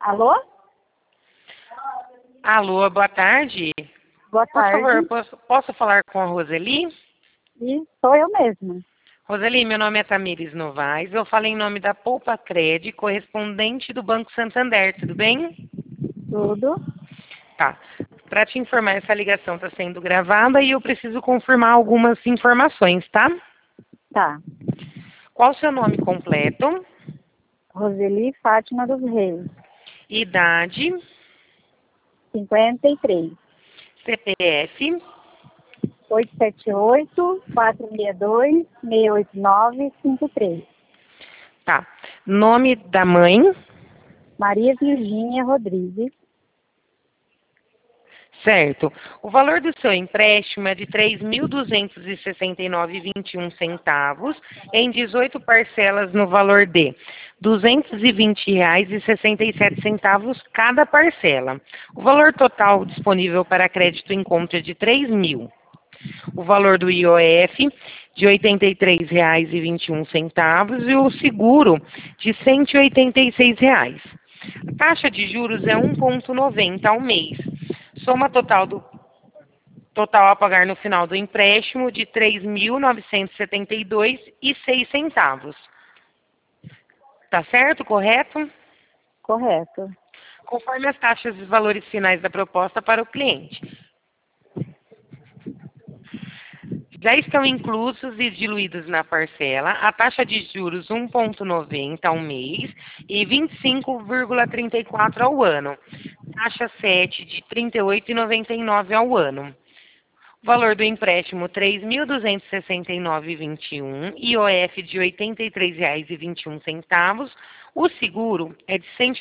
Alô? Alô, boa tarde. Boa Por tarde. favor, posso falar com a Roseli? E sou eu mesma. Roseli, meu nome é Tamires Novaes. Eu falo em nome da Poupa Cred, correspondente do Banco Santander. Tudo bem? Tudo? Tá. Para te informar, essa ligação está sendo gravada e eu preciso confirmar algumas informações, tá? Tá. Qual o seu nome completo? Roseli Fátima dos Reis, Idade? 53. CPF? 878-462-689-53. Tá. Nome da mãe? Maria Virgínia Rodrigues. Certo. O valor do seu empréstimo é de R$ 3.269,21 em 18 parcelas no valor de R$ 220,67 cada parcela. O valor total disponível para crédito em conta é de R$ 3.000. O valor do IOF de R$ 83,21 e o seguro de R$ 186. A taxa de juros é 1,90 ao mês. Soma total a pagar no final do empréstimo de R$ 3.972,06. Tá certo? Correto? Correto. Conforme as taxas e valores finais da proposta para o cliente. Já estão inclusos e diluídos na parcela a taxa de juros 1,90 ao mês e 25,34 ao ano. Taxa 7 de R$ 38,99 ao ano. O valor do empréstimo R$ 3.269,21, IOF de R$ 83,21. O seguro é de R$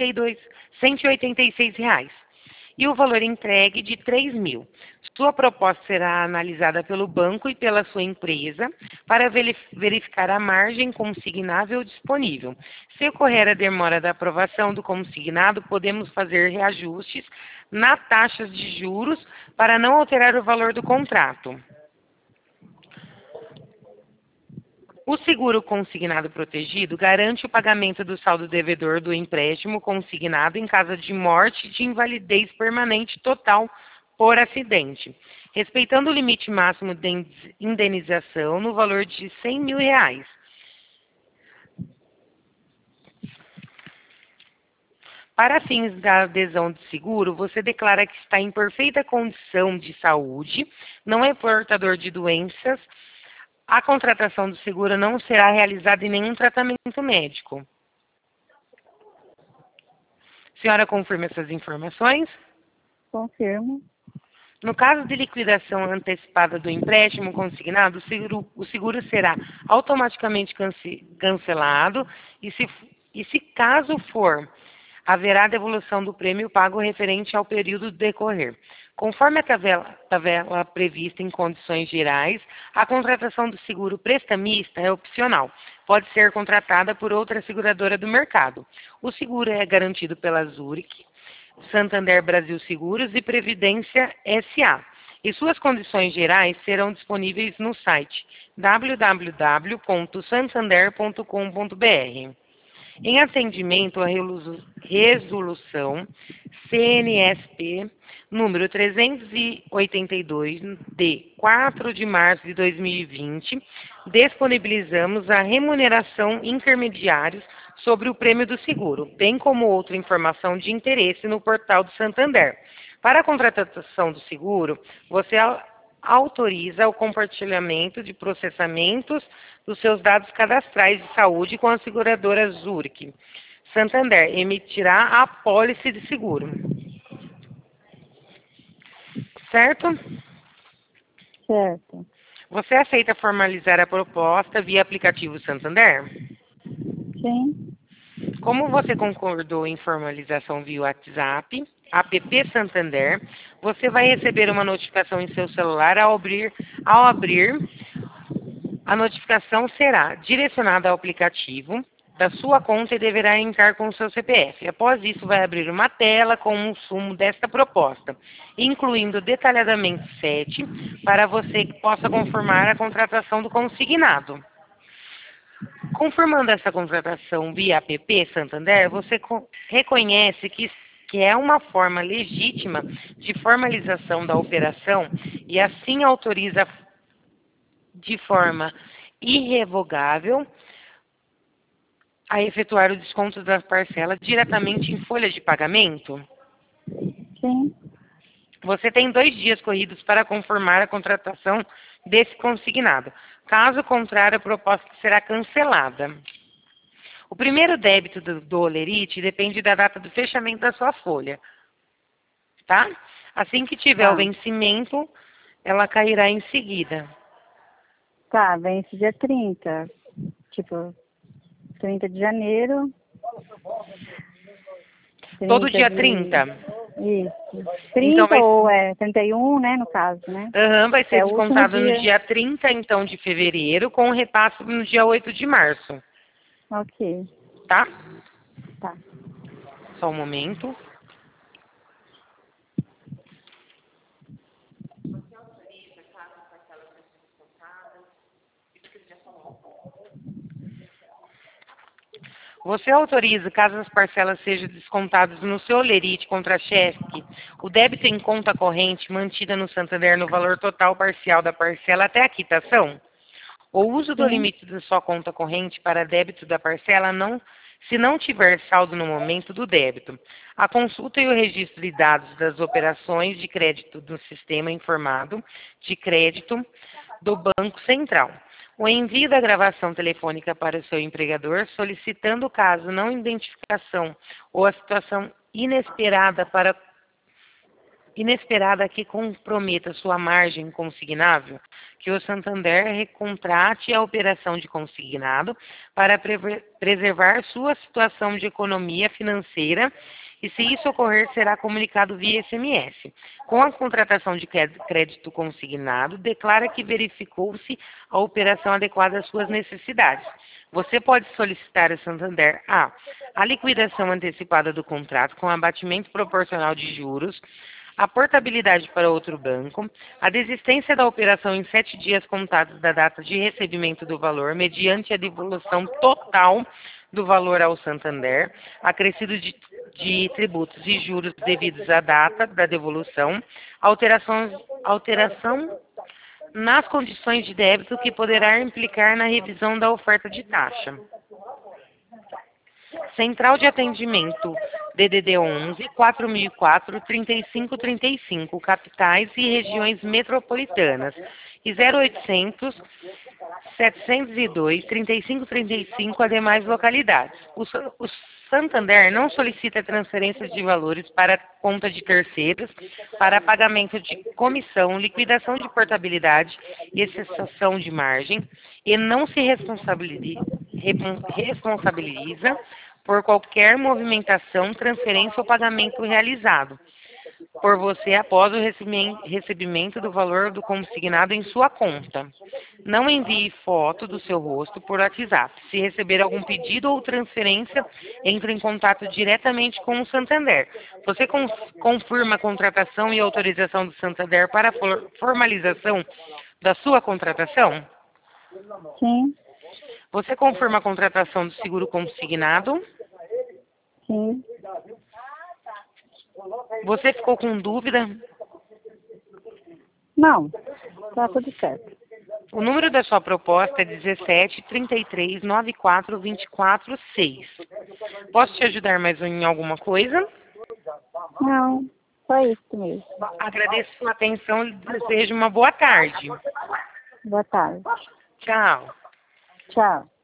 186. E o valor entregue de R$ 3.000. Sua proposta será analisada pelo banco e pela sua empresa para verificar a margem consignável disponível. Se ocorrer a demora da aprovação do consignado, podemos fazer reajustes na taxa de juros para não alterar o valor do contrato. O seguro consignado protegido garante o pagamento do saldo devedor do empréstimo consignado em caso de morte e de invalidez permanente total por acidente, respeitando o limite máximo de indenização no valor de R$ 100.000. Para fins da adesão de seguro, você declara que está em perfeita condição de saúde, não é portador de doenças. A contratação do seguro não será realizada em nenhum tratamento médico. Senhora, confirma essas informações? Confirmo. No caso de liquidação antecipada do empréstimo consignado, o seguro será automaticamente cancelado e se caso for, haverá devolução do prêmio pago referente ao período decorrer. Conforme a tabela prevista em condições gerais, a contratação do seguro prestamista é opcional. Pode ser contratada por outra seguradora do mercado. O seguro é garantido pela Zurich, Santander Brasil Seguros e Previdência SA. E suas condições gerais serão disponíveis no site www.santander.com.br. Em atendimento à resolução CNSP número 382, de 4 de março de 2020, disponibilizamos a remuneração intermediários sobre o prêmio do seguro, bem como outra informação de interesse no portal do Santander. Para a contratação do seguro, você autoriza o compartilhamento de processamentos dos seus dados cadastrais de saúde com a seguradora Zurich. Santander emitirá a apólice de seguro. Certo? Certo. Você aceita formalizar a proposta via aplicativo Santander? Sim. Como você concordou em formalização via WhatsApp, app Santander, você vai receber uma notificação em seu celular ao abrir, a notificação será direcionada ao aplicativo da sua conta e deverá entrar com o seu CPF. Após isso, vai abrir uma tela com um sumo desta proposta, incluindo detalhadamente 7, para você que possa confirmar a contratação do consignado. Confirmando essa contratação via APP Santander, você reconhece que é uma forma legítima de formalização da operação e assim autoriza de forma irrevogável a efetuar o desconto da parcela diretamente em folha de pagamento? Sim. Você tem 2 dias corridos para confirmar a contratação desse consignado. Caso contrário, a proposta será cancelada. O primeiro débito do Olerite depende da data do fechamento da sua folha, tá? Assim que tiver o Tá. vencimento, ela cairá em seguida. Tá, vence dia 30. Tipo, 30 de janeiro. Todo 30 dia de... 30. Isso. Então 30 ou 31, né, no caso, né? vai É ser o último descontado no dia. dia 30, então, de fevereiro, com o repasse no dia 8 de março, Ok. tá? Tá. Só um momento. Você autoriza, caso as parcelas sejam descontadas no seu Olerite contra cheque, o débito em conta corrente mantida no Santander no valor total parcial da parcela até a quitação? O uso do Sim. limite da sua conta corrente para débito da parcela se não tiver saldo no momento do débito. A consulta e o registro de dados das operações de crédito do sistema informado de crédito do Banco Central. O envio da gravação telefônica para o seu empregador, solicitando, caso não identificação ou a situação inesperada que comprometa sua margem consignável, que o Santander recontrate a operação de consignado para preservar sua situação de economia financeira e, se isso ocorrer, será comunicado via SMS. Com a contratação de crédito consignado, declara que verificou-se a operação adequada às suas necessidades. Você pode solicitar ao Santander a liquidação antecipada do contrato com abatimento proporcional de juros, a portabilidade para outro banco, a desistência da operação em 7 dias contados da data de recebimento do valor, mediante a devolução total do valor ao Santander, acrescido de tributos e juros devidos à data da devolução, alteração nas condições de débito que poderá implicar na revisão da oferta de taxa. Central de Atendimento DDD 11 4004 3535, capitais e regiões metropolitanas, e 0800 702 3535, as demais localidades. O Santander não solicita transferências de valores para conta de terceiros para pagamento de comissão, liquidação de portabilidade e cessação de margem, e não se responsabiliza por qualquer movimentação, transferência ou pagamento realizado por você após o recebimento do valor do consignado em sua conta. Não envie foto do seu rosto por WhatsApp. Se receber algum pedido ou transferência, entre em contato diretamente com o Santander. Você confirma a contratação e autorização do Santander para a formalização da sua contratação? Sim. Você confirma a contratação do seguro consignado? Sim. Você ficou com dúvida? Não. Tá tudo certo. O número da sua proposta é 17 33 94 24 6. Posso te ajudar mais em alguma coisa? Não. Só isso mesmo. Agradeço sua atenção e desejo uma boa tarde. Boa tarde. Tchau. Tchau.